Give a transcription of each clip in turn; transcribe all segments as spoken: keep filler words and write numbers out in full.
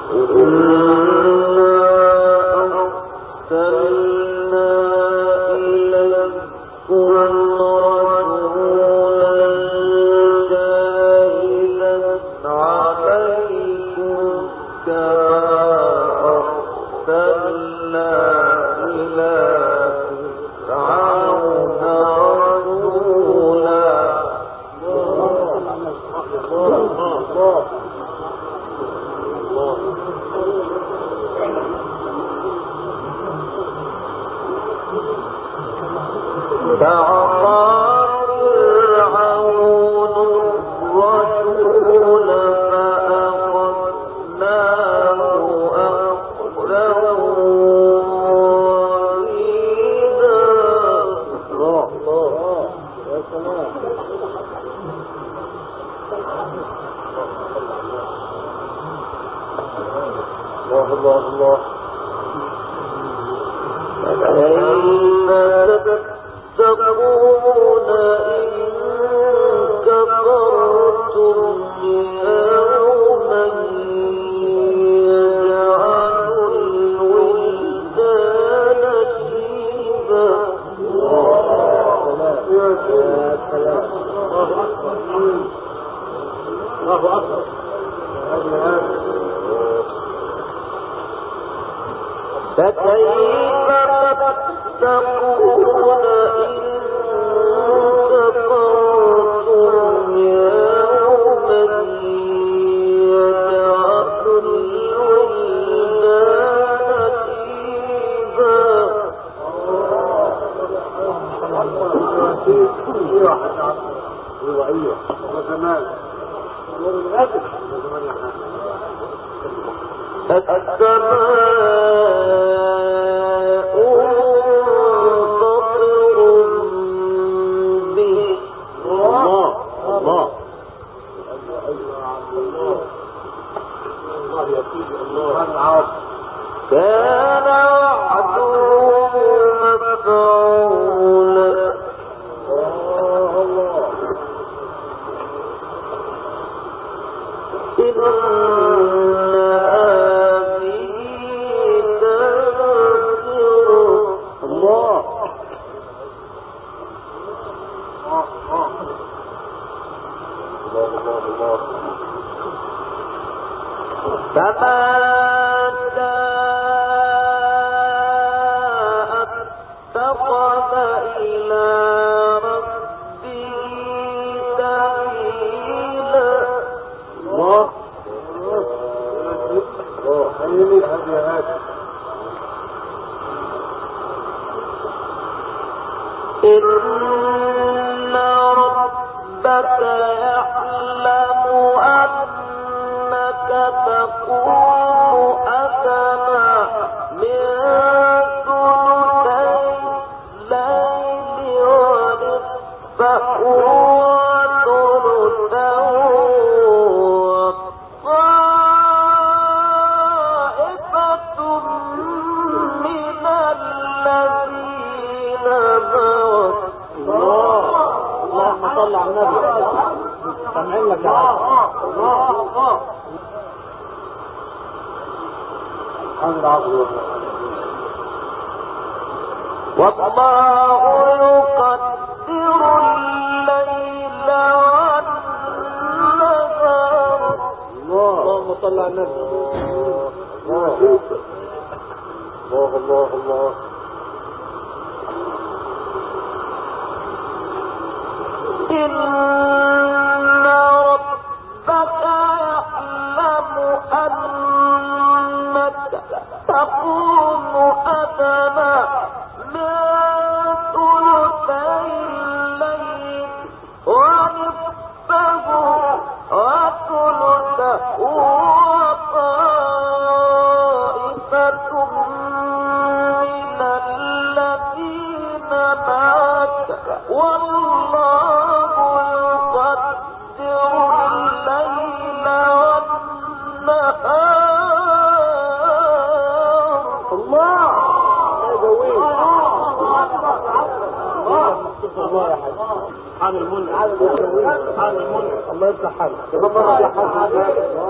الله يفتح حالك. الله يفتح حالك.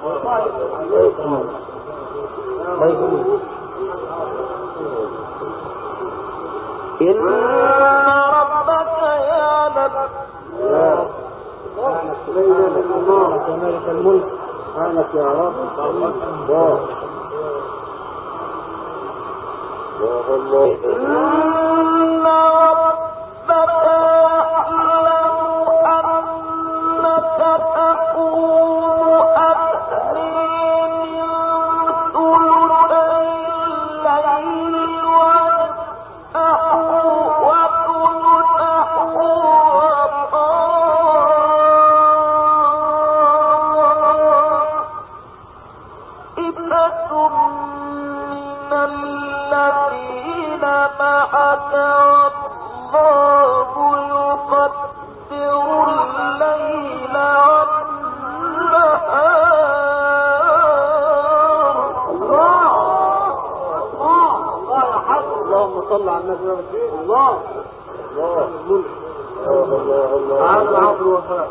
إن ربك يعلم سبحانك يا مالك الملك سبحانك يا رب الله الله إن ربك يعلم أنك تقوم أدنى من ثلثي الليل ونصفه وثلثه وطائفة من الذين معك والله يقدر الليل والنهار. الله الله الله يا حق اللهم صل على النبي الله الله الملك الله الله عبد عبد الوفاء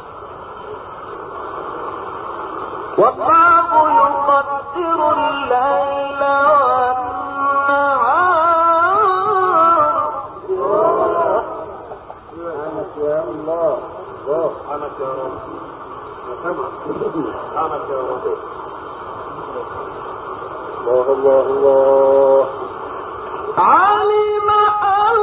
والله يقدر الليل والنهار. سبحانك يا الله الله سبحانك يا رب سبحانك يا رب الله الله الله علم أن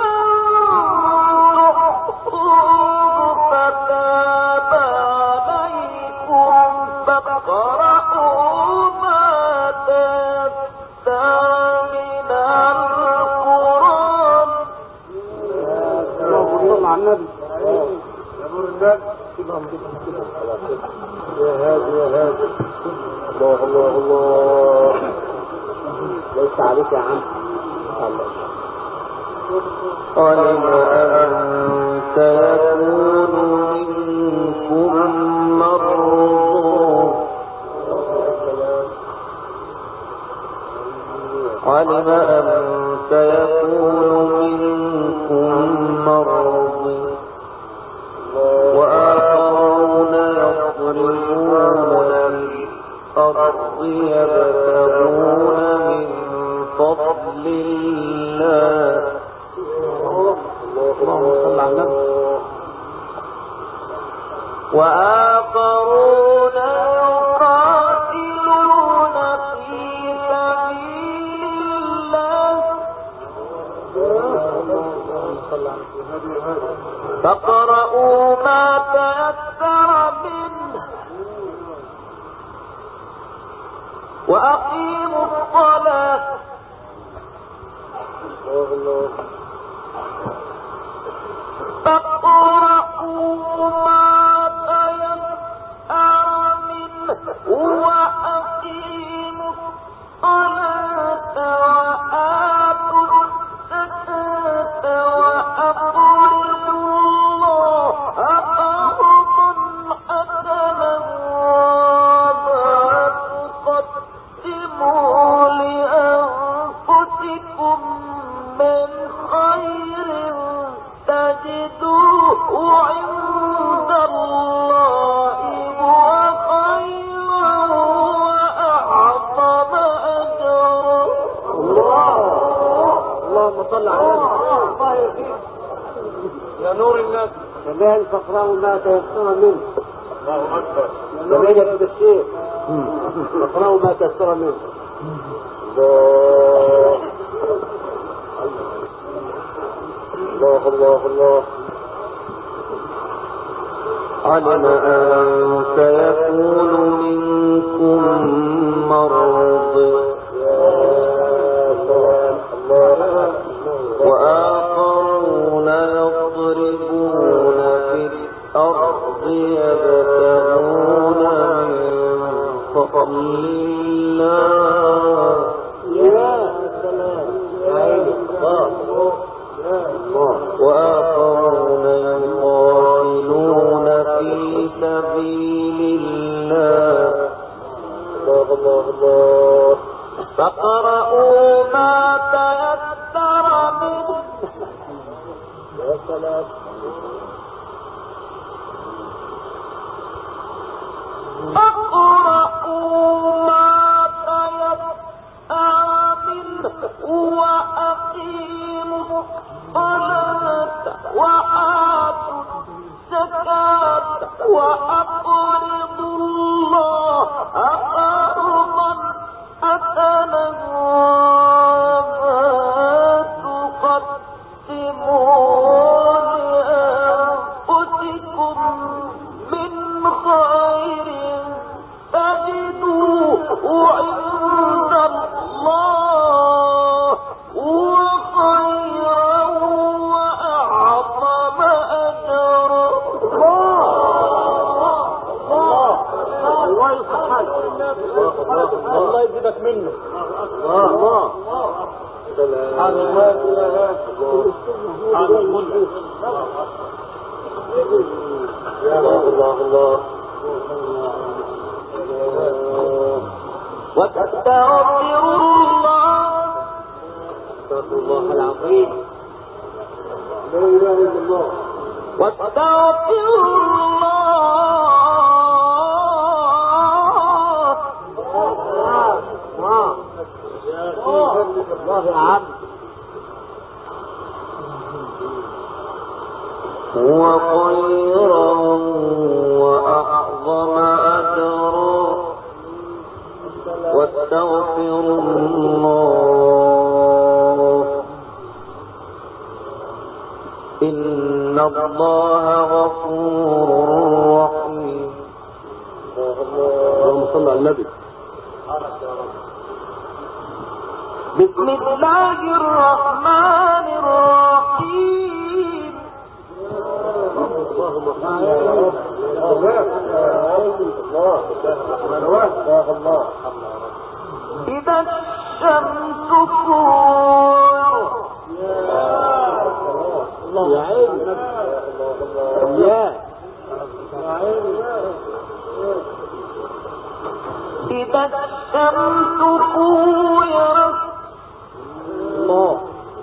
لن تحصوه فتاب عليكم فاقرؤوا ما تيسر من القرآن. اللهم صل على النبي يا نور النبي يا هادي يا هادي الله الله الله ليس عليك يا عم علم أن سيكون منكم مرضى علم أن سيكون منكم مرضى وآخرون يضربون في الأرض يبتغون من فضل الله. اللهم صل على النبي. وآخرون يقاتلون في سبيل الله فاقرؤوا ما تيسر منه وأقيموا الصلاة. فاقرؤوا ما تيسر منه وأقيموا الصلاة وآتوا الزكاة وأقرضوا الله قرضا حسنا ولا تقدموا لأنفسكم من خير تجدوه عند الله هو خيرا وأعظم أجرا. الله اللهم صل على النبي الله يهديك يا نور الناس كذلك فاقرأوا ما تيسر منه الله أكبر جميلة الشيخ فاقرأوا ما تيسر منه الله الله الله علم أن سيكون منكم مرضى وآخرون يضربون في الأرض يبتغون من فضل الله. يا سلام يا عيني وآخرون يقاتلون في سبيل الله الله الله فاقرؤوا ما تيسر منه. يا سلام فاقرؤوا الله يجيبك منه. الله الله هذا الواد هذا الملك. الله الله الله. واستغفر الله استغفر الله العظيم. لا اله الا الله. واستغفر الله الله يا عم. هو خيرا وأعظم أجرا واستغفر الله إن الله غفور رحيم. اللهم صل على النبي. بسم الله الرحمن الرحيم. اللهم صل على الله. إذا الشمس كورت. الله يا عيني يا إذا الشمس كورت. الله.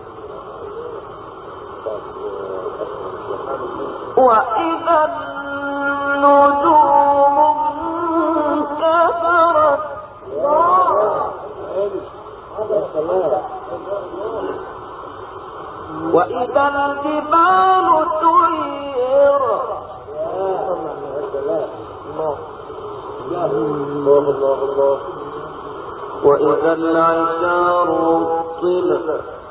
وإذا النجوم انكسرت. وإذا الجبال سيرت. الله الله الله. وإذا العشار عطلت.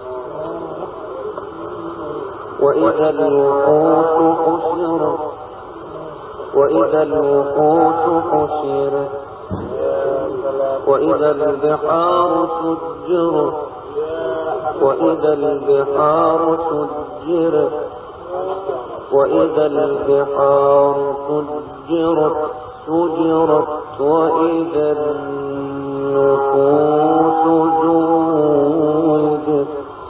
وإذا الوحوش حشرت. وإذا الوحوش حشرت. وإذا البحار سجرت. وإذا البحار سجرت. وإذا البحار سجرت سجرت. وإذا النفوس زوجت.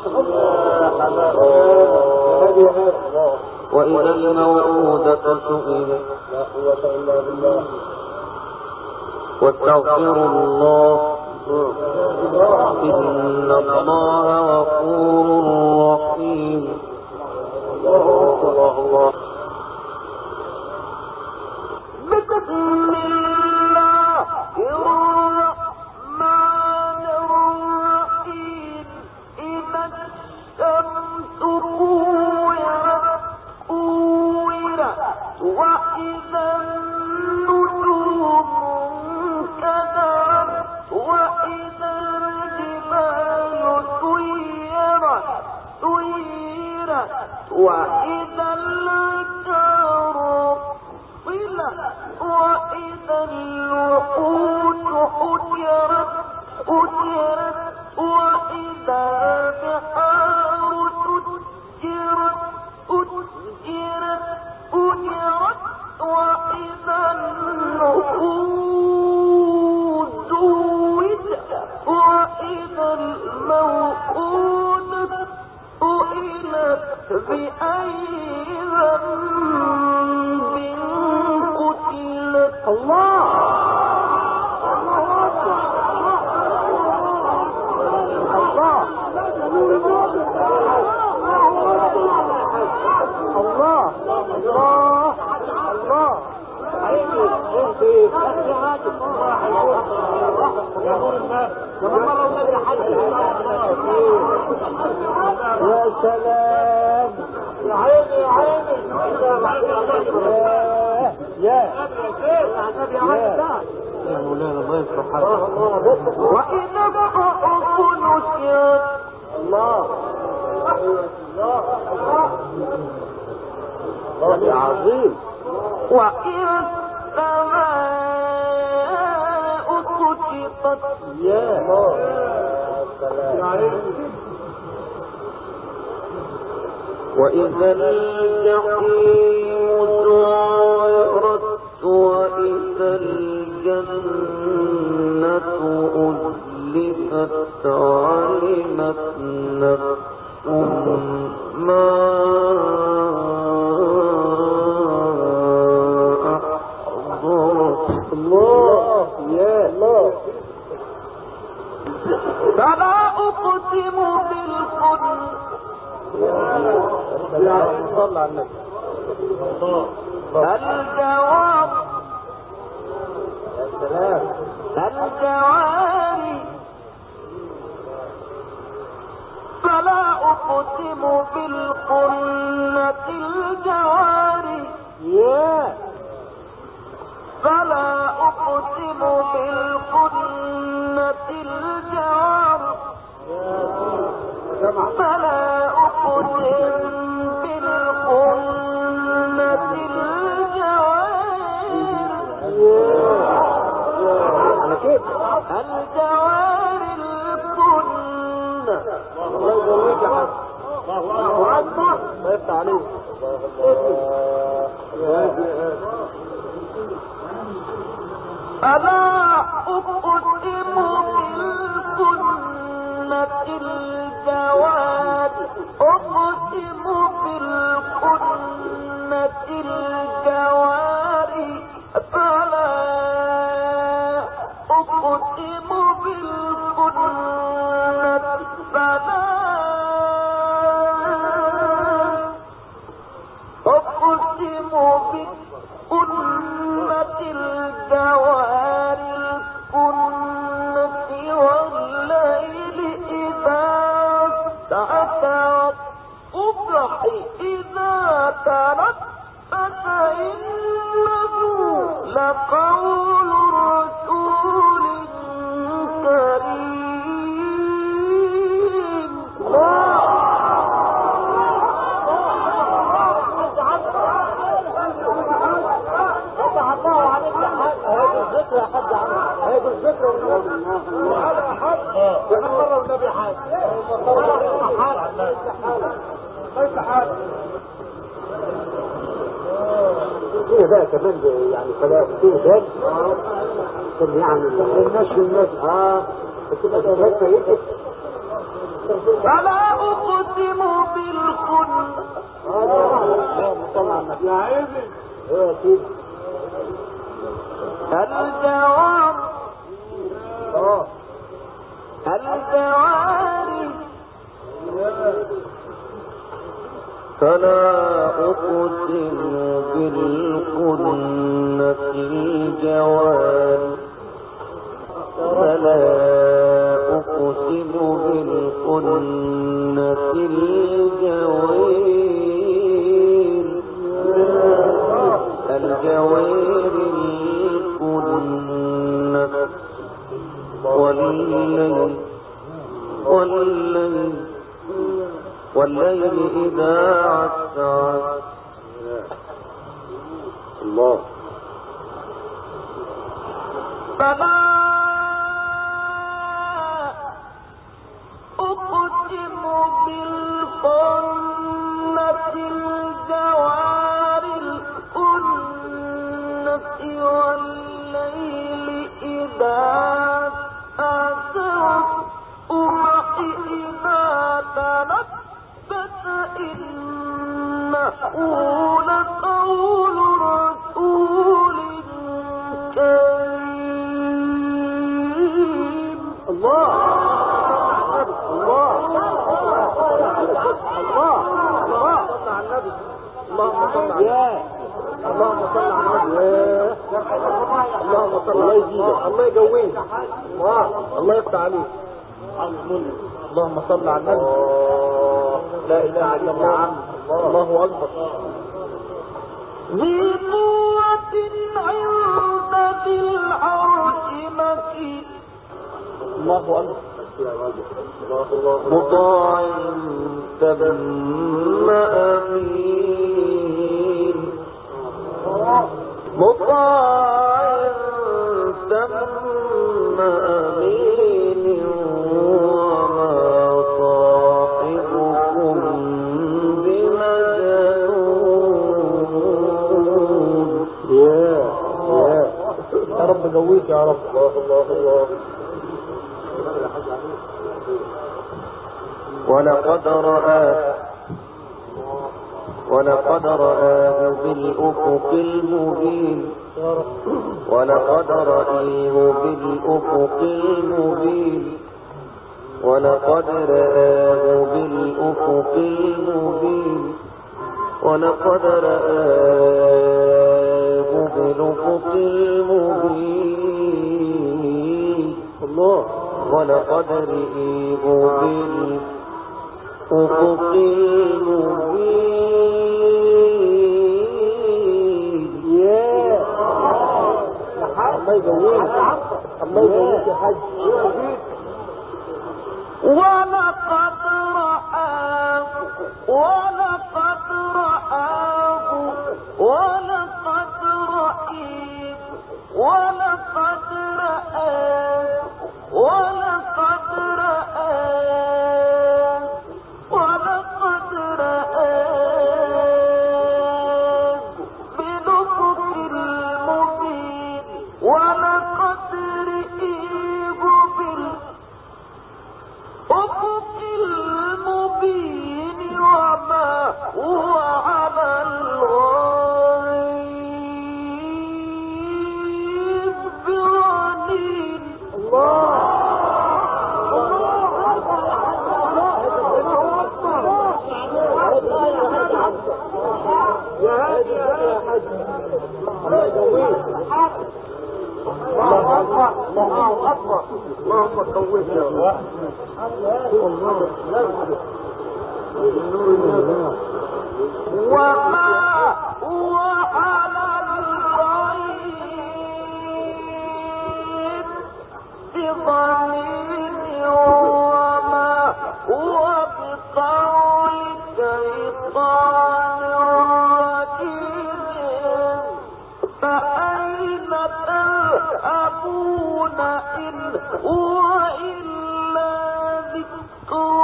وإذا الموءودة سئلت. لا قوة إلا بالله. واستغفر الله إن الله غفور رحيم. الله الله. بسم الله الرحمن الرحيم. إذا الشمس كورت كورت. وإذا النجوم انكدرت. وإذا الجبال سيرت سيرت. وإذا العشار عطلت. وإذا الوحوش حشرت حشرت. وإذا البحار سجرت سجرت سجرت. وإذا النفوس زوجت. وإذا الموءودة سئلت بأي ذنب قتلت. الله الله الله الله. يا سلام يا عيني يا عيني يا يا مولانا الله يصلح حالك. وإذا الصحف نشرت. الله الله يا عظيم. وإذا السماء كشطت. يا الله يا عيني. وإذا الجحيم سعرت. وإذا الجنة أزفت علمت نفس ما أحضرت. الله يا الله. فلا أقسم بالخنس. صلى على النبي. الجواب السلام. الجواري. فلا أقسم بالخنس الجواري. يا فلا أقسم بالخنس الجوار. فلا أقسم بالخنس الجوار. على كيف الجوار الكن. الله يجزيك يا حاج. الله اكبر. الله يفتح عليك. ألا أقسم بالكنة الجواد. أقسم بالكنة الجوار. فلا أقسم بالكنة. فلا أقسم بالكنة الجوار الكنة والليل إذا سعى والصبح إذا تنفس إنه لقول رسول كريم. الذكر يا حاج عم. هيك الذكر والنبي. على حد. يا مرة والنبي حاج. ليس حاج. فيه بقى كمان يعني فلا فيه ذات كان يعني الناس والناس اه بتبقى ذات كويسة. فلا أقسم بالخنس. اللهم صل على النبي. يا عيني. ايه يا سيدي. الجوار. اه الجواري. فلا أقسم بالكنة الجوار. فلا أقسم بالكنة الجوار. الجوار الكنة والليل والليل والليل إذا عسعس. الله. فلا أقسم بالخنس الجوار الكنس والليل إذا عسعس. والصبح إذا تنفس إنه لقول رسول كريم. الله الله الله الله صل على النبي. اللهم صل على النبي. اللهم صل على النبي. اللهم صل. الله يزيدك. الله يقويك. الله الله يفتح عليك. اللهم صل على النبي. لا اله الا الله. عم الله اكبر. ذي قوة عند ذي العرش مكين. الله اكبر. مطاع ثم أمين. مطاع ثم أمين. وما صاحبكم بمجنون. يا يا رب قويك يا رب. الله الله الله. ولقد رآه ولقد رآه بالأفق المبين ولقد رآه بالأفق المبين ولقد رآه بالأفق المبين ولقد رآه بالأفق المبين الله ولقد رآه بالأفق المبين ياه الله يجويك الله يجويك يا حاج. ولقد رآه ولقد رآه ولقد رآه ولقد رآه ولقد رآه ولقد رآه بالأفق المبين ولقد رآه بالأفق المبين وما هو على الغيب بضنين. الله يا هادي يا حاج الله يجويك. الله اكبر الله اكبر اللهم قويك يا رب. وما هو على الغيب بضنين وما هو بقول شيطان رجيم. فأين تذهبون إن هو إلا ذكر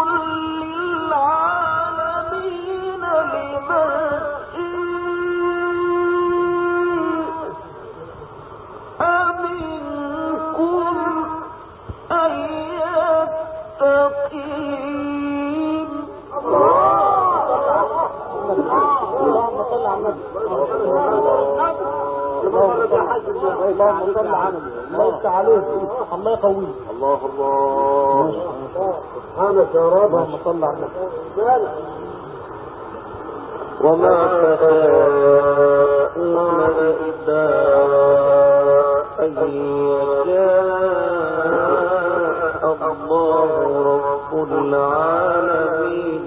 للعالمين لمن أمنكم أن يتقين. اللهم صل على النبي. اللهم صل على النبي. الله يفتح عليك الله يقويك. الله الله سبحانك يا رب. اللهم صل على النبي. وما تشاءون إلا أن يشاء الله رب العالمين.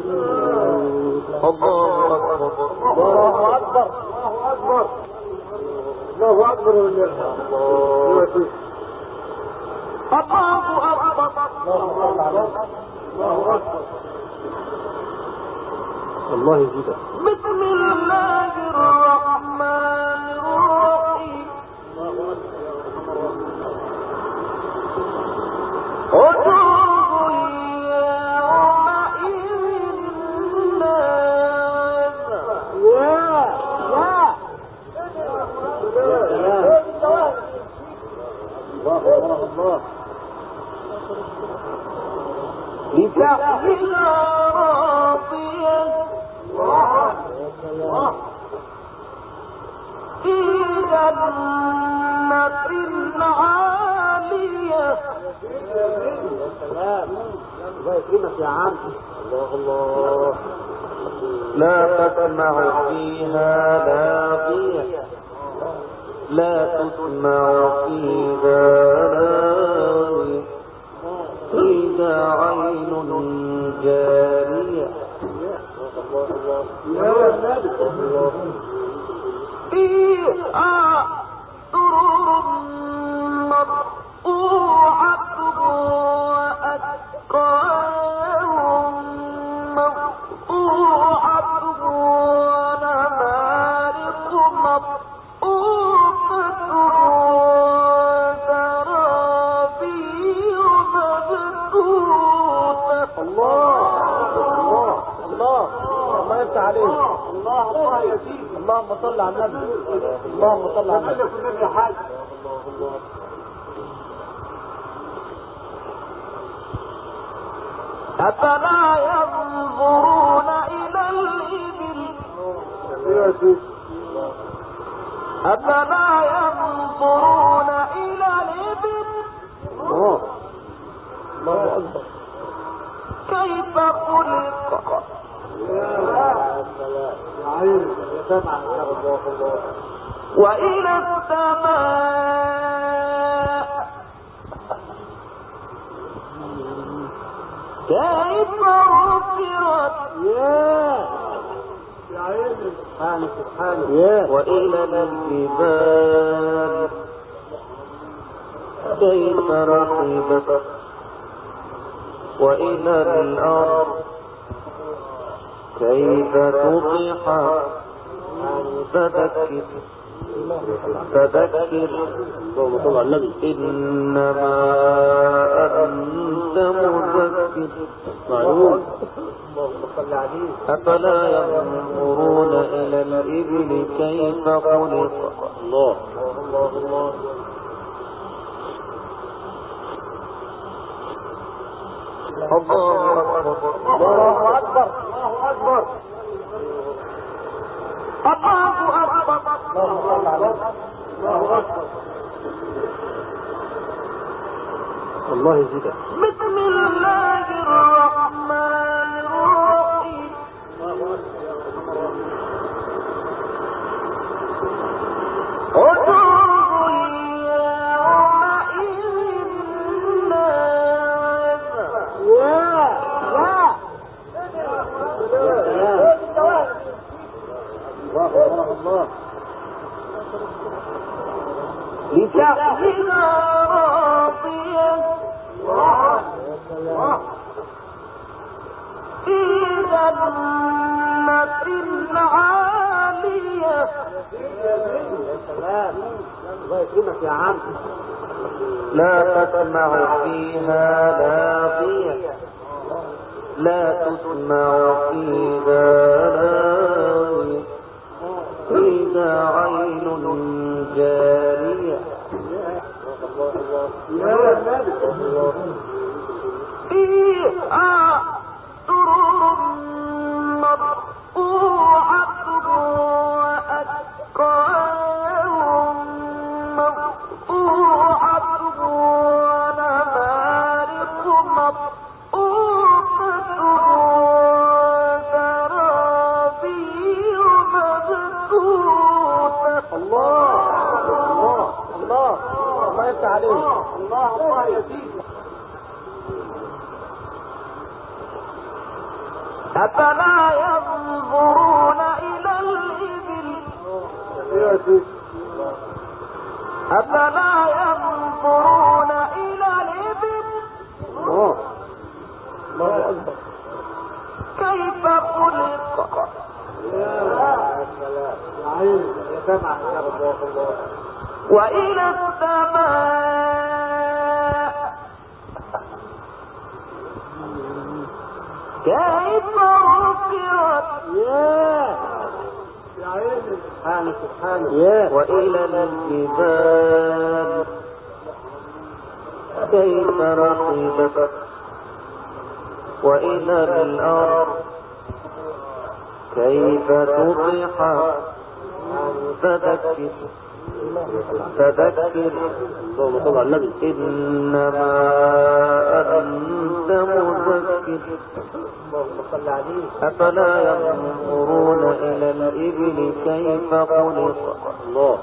الله أكبر الله اكبر الله اكبر الله اكبر الله أكبر. الله اكبر الله يزيدك. بسم الله الرحمن الرحيم. وجوه يومئذ ناعمة. يا يا الله الله الله لسعيها راضية في جنة عالية. الله يكرمك يا عم. الله الله لا تسمع فيها لاغية لا تسمع فيها لاغية فيها عين جارية فيها سرور مرفوعة وأكواب مرفوعة ونمارق مصفوفة وزرابي مبثوثة. الله الله الله الله يفتح عليك. الله الله يزيد. اللهم صل على النبي. اللهم صل على النبي. النبي حاج. أفلا ينظرون إلى الإبل أفلا ينظرون إلى الإبل كيف خلق وإلى السماء كيف رفعت وإلى الجبال كيف رتبت وإلى الأرض كيف تطحت فذكر فذكر إنما أنت مذكر أفلا ينظرون إلى الإبل كيف خلق الله الله أكبر الله أكبر الله أكبر الله أكبر الله يزيدك بسم الله الرحمن الرحيم وجوه يومئذ ناعمة لتحملها راضية في جنة عالية لا تسمع فيها لاغية لا تسمع فيها لاغية إذا عين جارية فيها سرور مرفوعة وأكواب مرفوعة ونمارق مصفوفة وزرابي مبثوثة الله الله الله الله يفتح عليك الله الله يزيد أفلا ينظرون إلى الإبل أفلا ينظرون إلى الإبل كيف خلق وإلى السماء كيف رفعت وإلى الجبال كيف رتبت وإلى الأرض كيف تطحت فذكر فذكر إنما أنت مذكر أفلا ينظرون إلى الإبل كيف خلق الله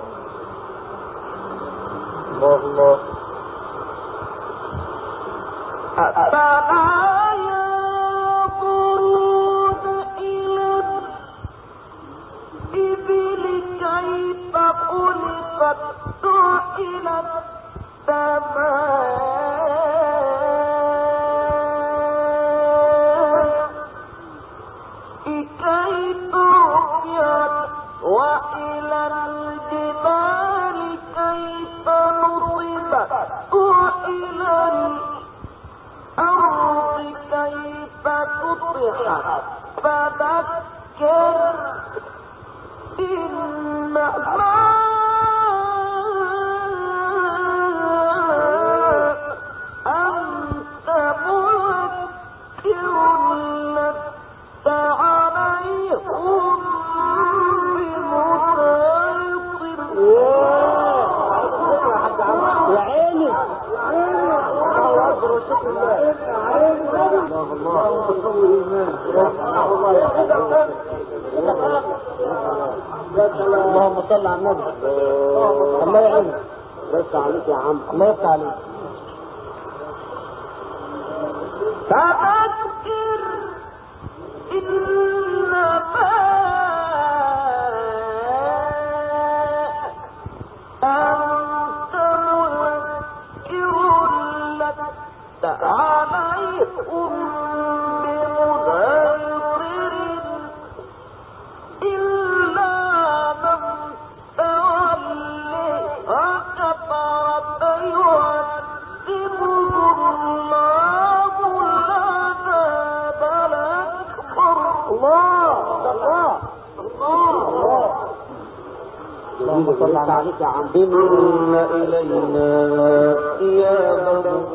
الله الله أفلا ينظرون إلى الإبل كيف خلقت إلى السماء كيف رفعت وإلى الجبال كيف نصبت وإلى الأرض والايمان. اللهم صل على النبي. الله يعينك. بس عليك يا عم. الله يفتح عليك. فذكر إنما أنت مذكر لست عليهم بمسيطر إلا من تولي وكفر فيعذبه الله العذاب الأكبر. الله الله الله. اللهم صل عليك يا عم. إن إلينا إيابهم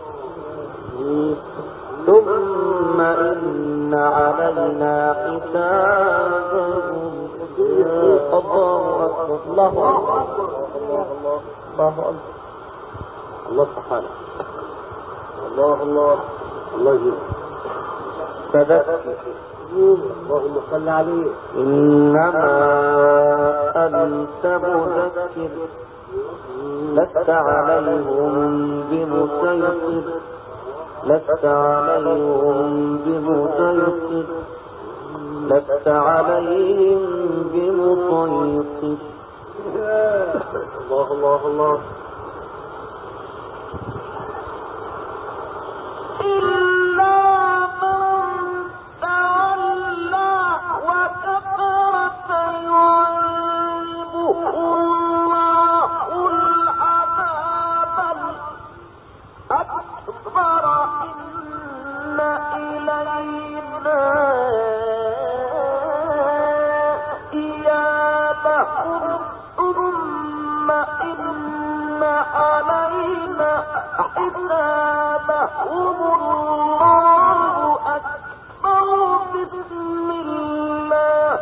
ثم إن علينا حسابهم. الله أكبر. الله أكبر. الله أكبر. الله سبحانه. الله الله الله يجزيك. فذكر اللهم صل عليه. إنما أنت مذكر لست عليهم بمسيطر لست عليهم بمسيطر لست عليهم بمسيطر. الله الله الله. إلا من تولى وكفر فيعذبه الله العذاب الأكبر. إن إلينا إيابهم ثم إن علينا حسابهم. الله أكبر. بسم الله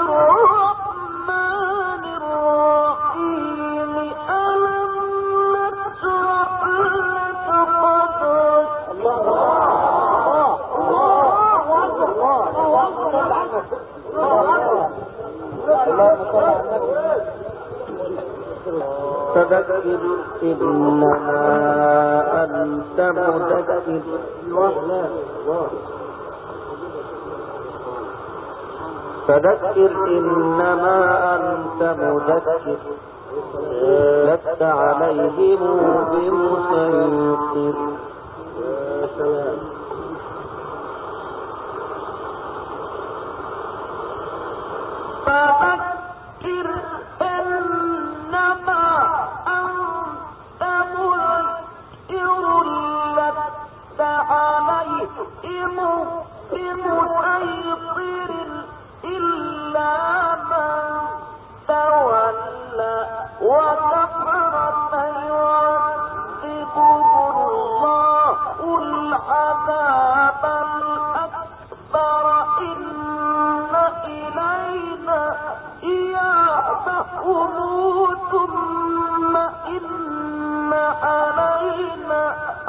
الرحمن الرحيم. ألم نشرح لك صدرك. الله الله الله الله صل على النبي. اللهم صل على النبي. فذكر إنما أنت مذكر فذكر إنما أنت مذكر لست عليهم بمسيطر. فذكر إنما أنت مذكر لست عليهم بمسيطر إلا من تولى وكفر فيعذبه الله العذاب الأكبر. إن إلينا إيابهم ثم إن علينا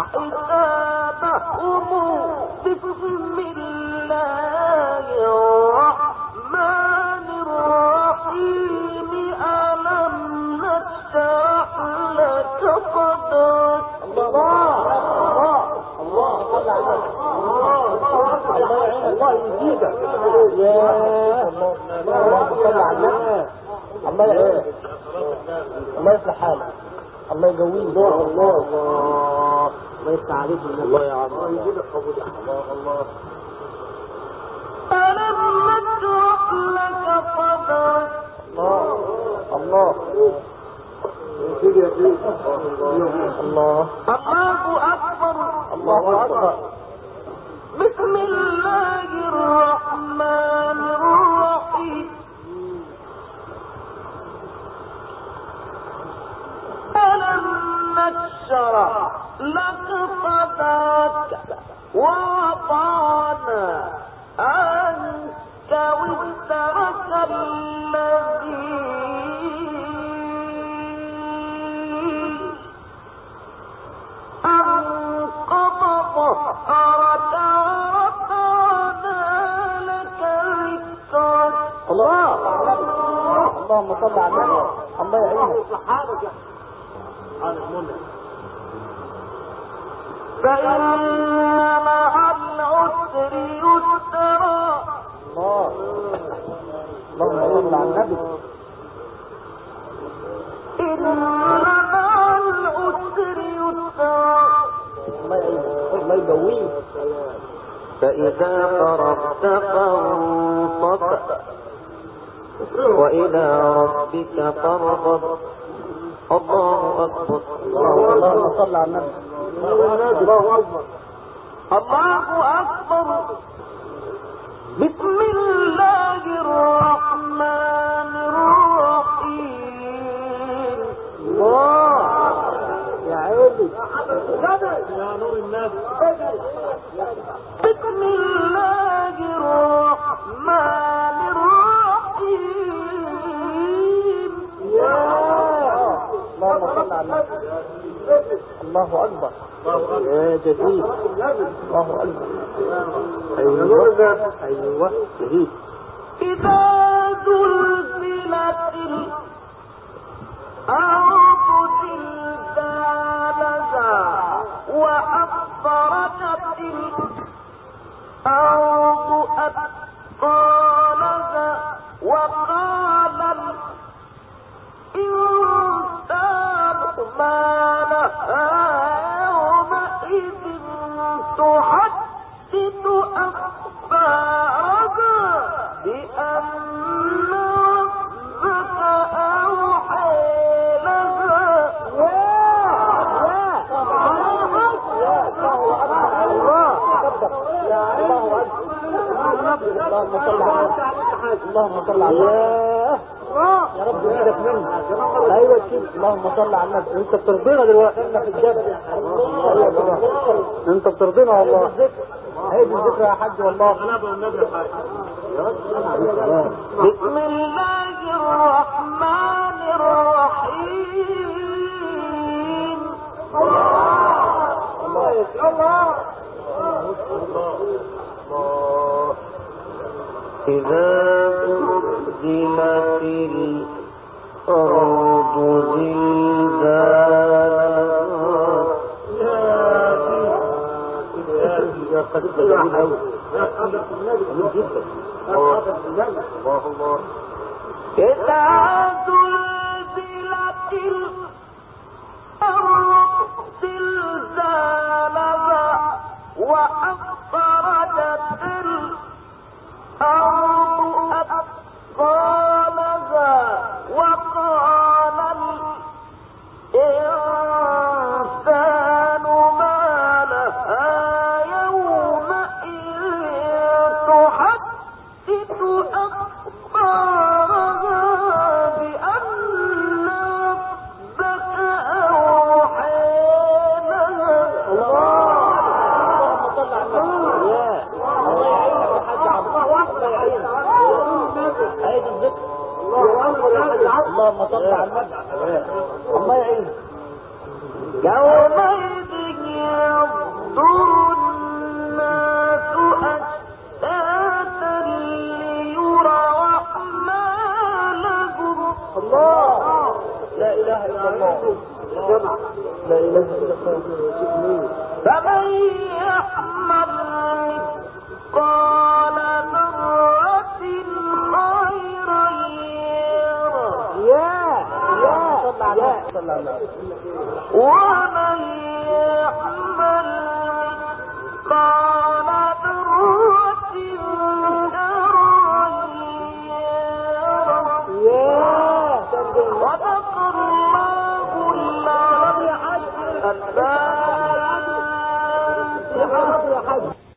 حسابهم. بسم الله الرحمن الرحيم. ألم نشرح لك صدرك. الله الله صل على النبي. الله يعينك. الله يزيدك. يا اللهم صل على النبي. الله يعينك. الله يصلح حالك. الله يقويك. الله الله الله. الله يفتح عليك. الله يا عم. الله يزيدك قبول. الله الله. ألم نشرح لك صدرك. الله الله يا سيدي يا سيدي. الله الله أكبر. الله أكبر. بسم الله الرحمن الرحيم. ألم نشرح لك صدرك ووضعنا عنك وزرك الذي أنقض ظهرك ورفعنا اللهم صل على النبي. الله يعينك. فإن مع العسر يسرا. الله اللهم صل على النبي. إن مع العسر يسرا. الله يعينك. الله يقويك. فإذا فرغت فانصب وإلى ربك فارغب. الله أكبر. اللهم صل على النبي. الله أكبر. الله أكبر. بسم الله الرحمن الرحيم. الله يا عيني يا نور الناس. بسم الله الرحمن الرحيم. اللهم صل على النبي. الله اكبر. يا جديد. الله اكبر. ايوه ايوه جديد. إذا زلزلت الأرض زلزالها وأخرجت الأرض أثقالها وقال الإنسان ما لها يومئذ تحدث أخبارها بأن ربك أوحى لها. اللهم صل على النبي. يا رب يزيدك منه. ايوه كده. اللهم صل على النبي. انت بترضينا دلوقتي احنا في الجبل. انت بترضينا والله. هي دي الذكرى يا حاج والله. بسم الله الرحمن الرحيم. الله الله. إذا زلزلت الأرض زلزالها. يا قدير جميل قوي. جميل جدا. الله الله. إذا زلزلت الأرض زلزالها وأخرجت الأرض أثقالها وقال الإنسان ما لها يومئذ تحدث أخبارها بأن ربك أوحى لها. اللهم صل على النبي. الله يعينك يا حاج عبد. الله يعينك. هيدي الذكر. اللهم صل على النبي. الله يعينك. يومئذ يصدر الناس أشتاتا ليروا أعمالهم. الله لا اله الا الله. لا اله الا الله. فمن يعمل مثقال ذرة خيرا يره. يا يا صل على النبي. صل على النبي. ومن يعمل مثقال ذرة شرا يره. يا صدق الله العظيم. يا حاج.